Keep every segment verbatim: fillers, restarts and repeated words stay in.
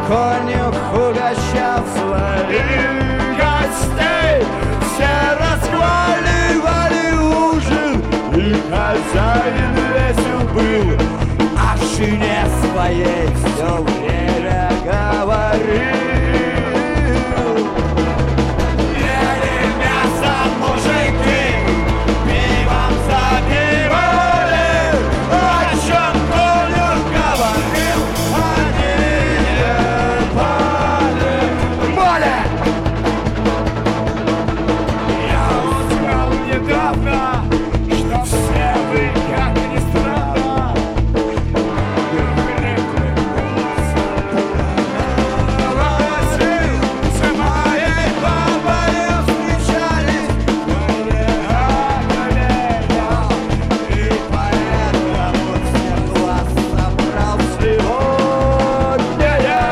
конюх угощал своих гостей. Все расхваливали ужин, и хозяин весел был, о жене своей все время говорил. Ели мясо мужики, пивом запивали, о чем конюх говорил, они ебали. Моля! Я узнал недавно, что все вы, как ни странно, с моей бабой встречались, были оголения, и поэтому всех вас собрал сегодня я.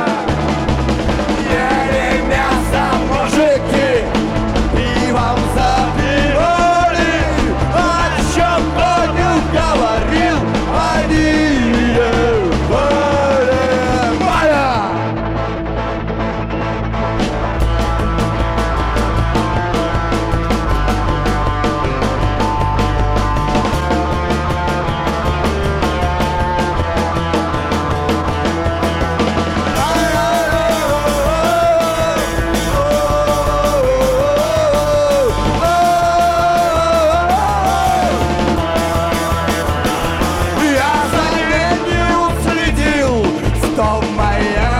Ели мясо мужики, пивом запивали, о чем конюх говорил, они ебали. Моля! Я за ней уследил, что моя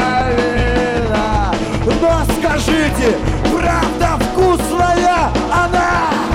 вина. Но скажите, правда вкусная она?